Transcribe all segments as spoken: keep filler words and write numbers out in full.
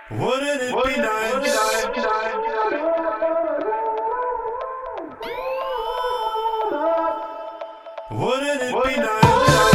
Wouldn't it be nice? Wouldn't it be nice?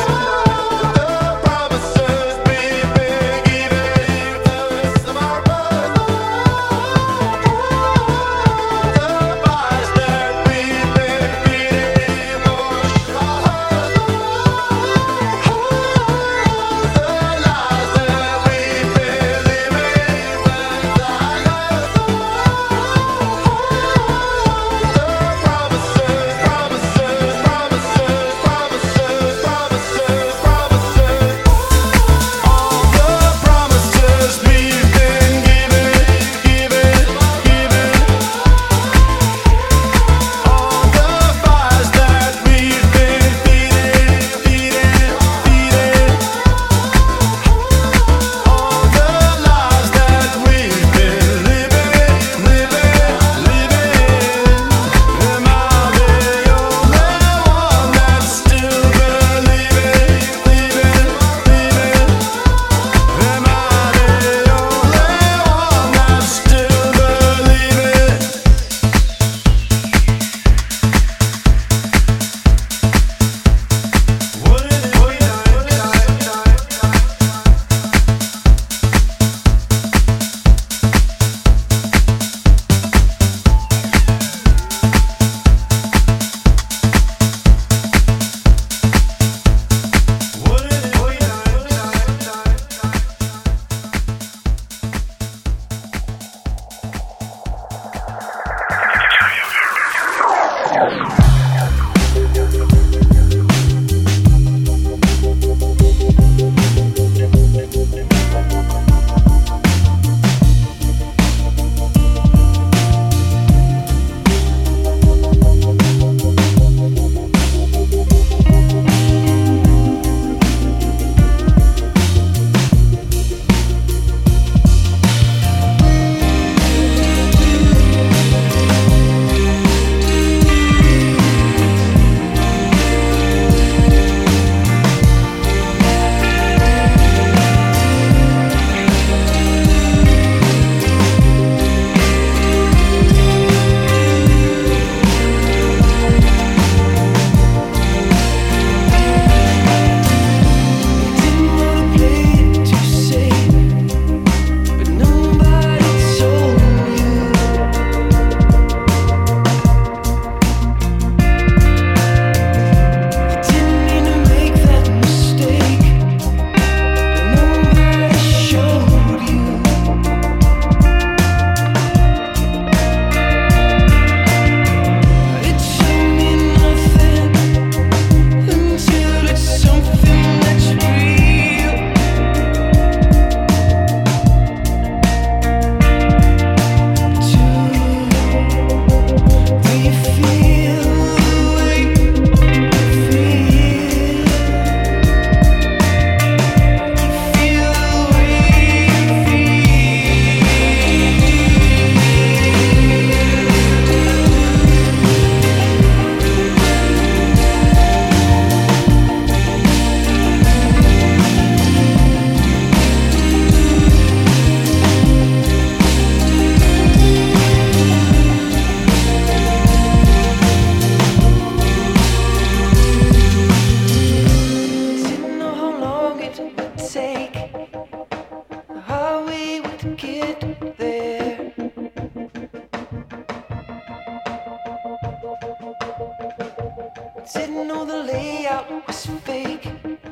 Didn't know the layout was fake.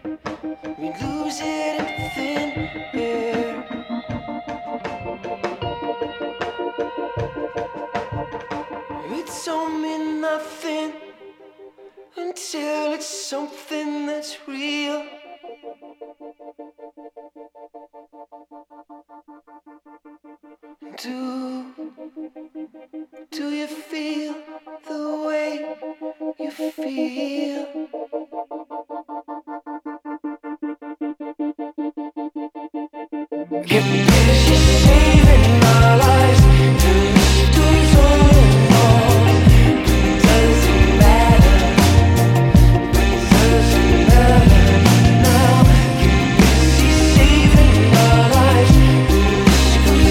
We lose it in thin air. It told me nothing until it's something that's real. Do, do you feel the way you feel? Get busy saving our lives. The mystery's all along. It doesn't matter. It doesn't matter now. Get busy saving our lives. The mystery's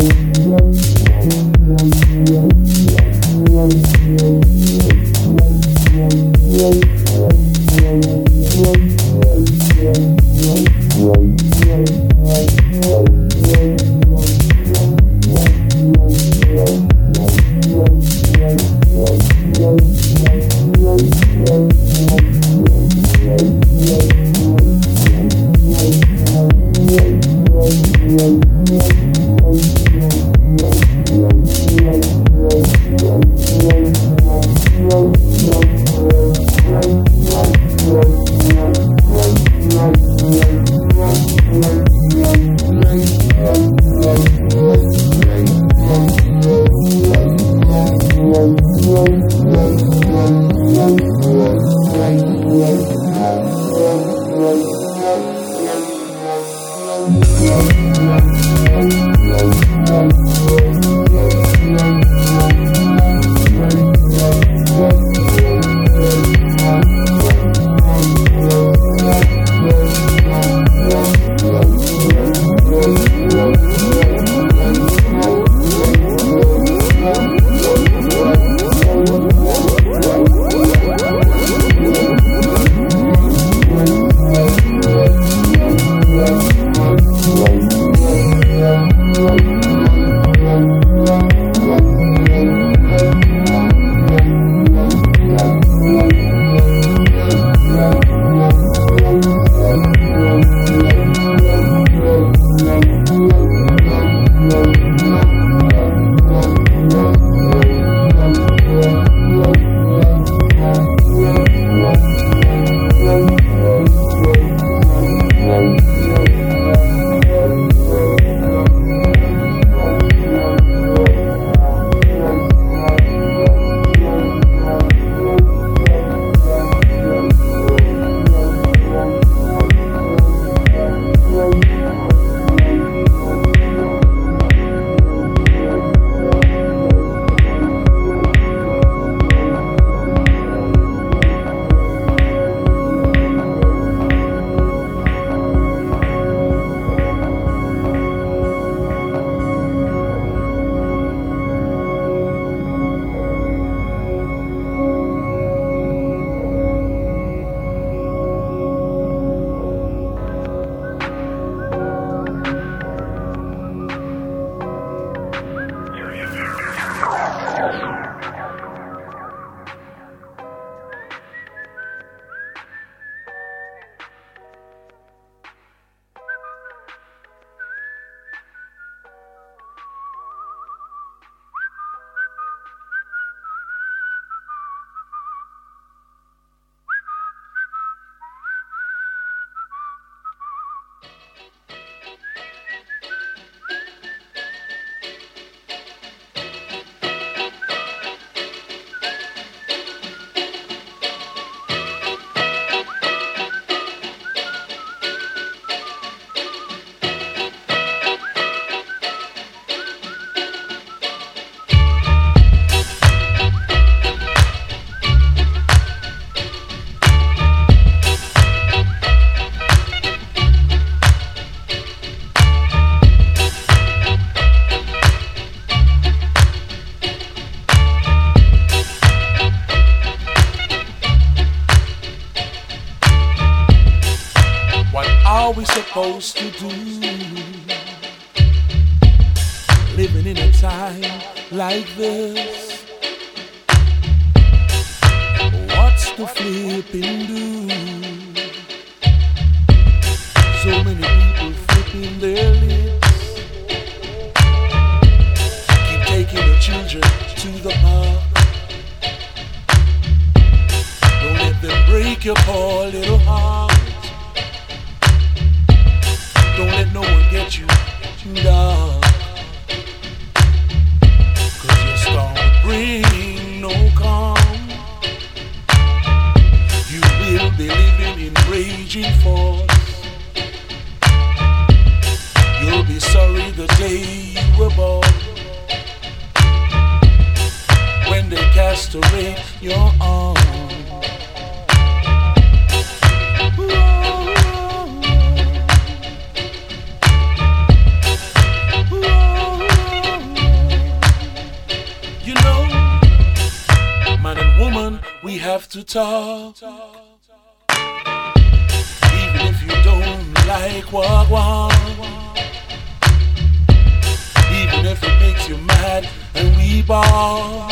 are we supposed to do? Living in a time like this, what's the flipping do? So many people flipping their lips, keep taking the children to the park. Don't let them break your poor little heart. Don't let no one get you down, 'cause your storm will bring no calm. You will be living in raging force. You'll be sorry the day you were born, when they castrate your arm. have to talk. Even if you don't like what one. Even if it makes you mad and we ball.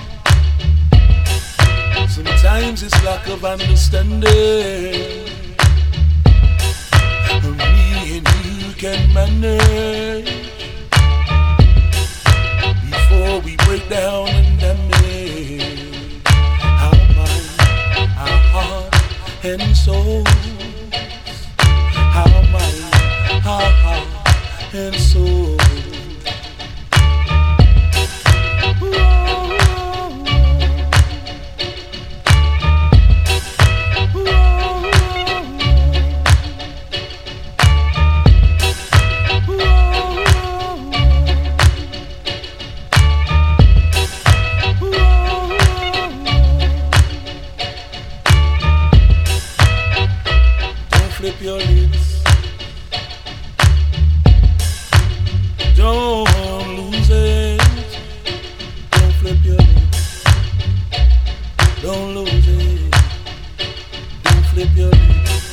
Sometimes it's lack of understanding. And me and you can manage before we break down and damage our mind, our heart and soul. Our mind, our heart and soul. Flip your lips. Don't lose it. Don't flip your lips. Don't lose it. Don't flip your lips.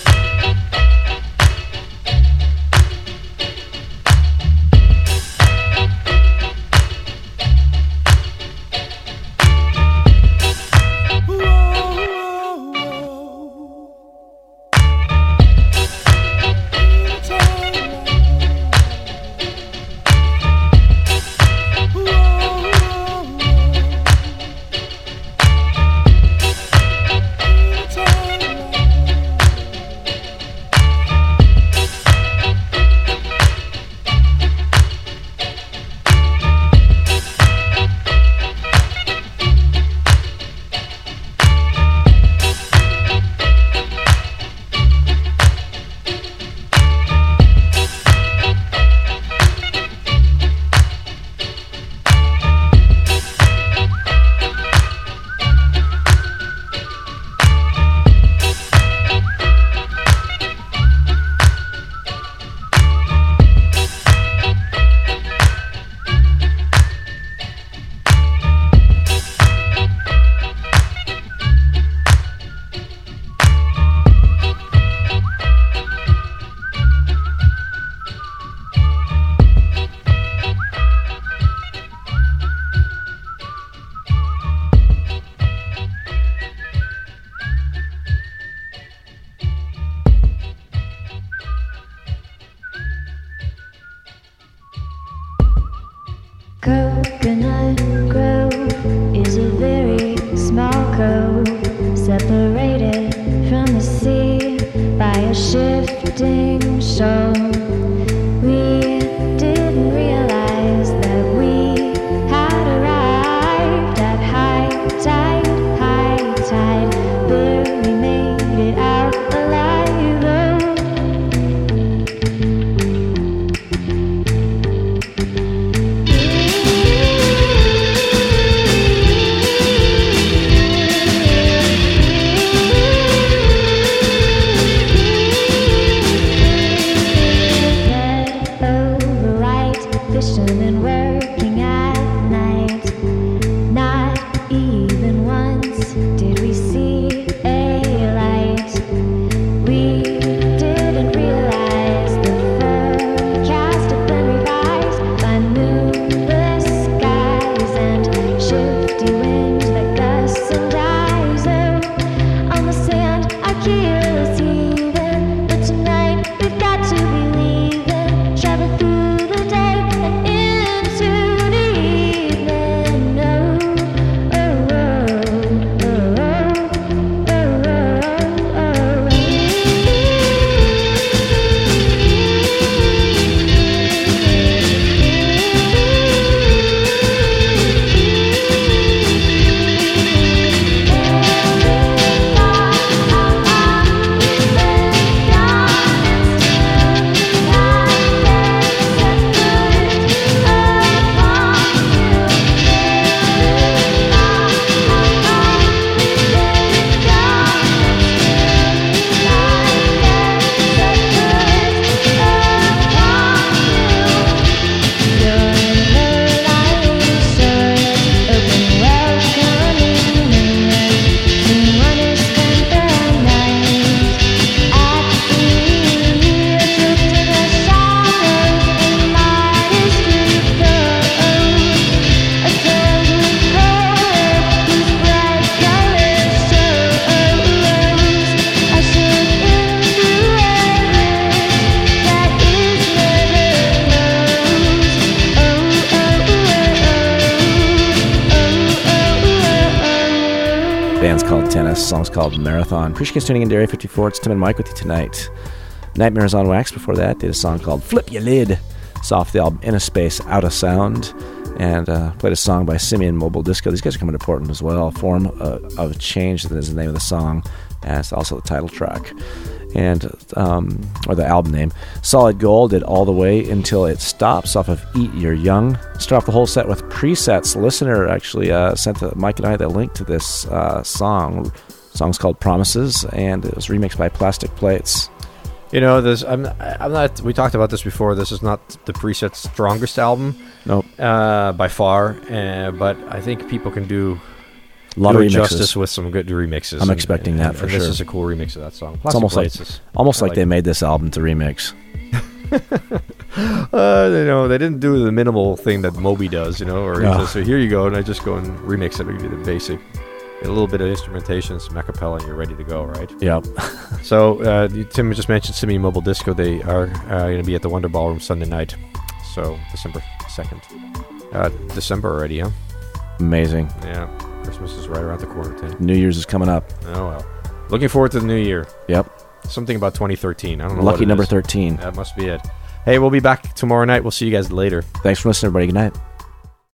Coconut Grove is a very small cove, separated from the sea by a shifting shore. We didn't realize that we had arrived at high tide, high tide. Barely made it out alive. Oh. band's called Tennis. The song's called Marathon. Appreciate you guys tuning in to Area fifty-four. It's Tim and Mike with you tonight. Nightmares on Wax before that did a song called Flip Ya Lid. It's off the album In a Space, Out of Sound. And uh, played a song by Simeon Mobile Disco. These guys are coming to Portland as well. Form uh, of Change is the name of the song. And it's also the title track. And um, or the album name. Solid Gold did All the Way Until It Stops off of Eat Your Young. Start off the whole set with presets. Listener actually uh, sent the, Mike and I the link to this uh, song. The song's called Promises, and it was remixed by Plastic Plates. You know, this I'm I'm not. We talked about this before. This is not the Preset's strongest album, Nope. uh, by far. Uh, but I think people can do. A lot do of it remixes. justice with some good remixes. I'm and, expecting and, that and, for and sure. This is a cool remix of that song. It's almost like, Plates is- almost I like they made this album to remix. Uh, you know, they didn't do the minimal thing that Moby does, you know, or No. just, so here you go, and I just go and remix it, maybe the basic, a little bit of instrumentation, some a cappella, and you're ready to go, right? Yep. So, uh, Tim just mentioned Simeon Mobile Disco. They are uh, going to be at the Wonder Ballroom Sunday night, so December second. Uh, December already, huh? Amazing. Yeah, Christmas is right around the corner, Tim. New Year's is coming up. Oh, well. Looking forward to the new year. Yep. Something about twenty thirteen. I don't know what Lucky it number is. thirteen. That must be it. Hey, we'll be back tomorrow night. We'll see you guys later. Thanks for listening, everybody. Good night.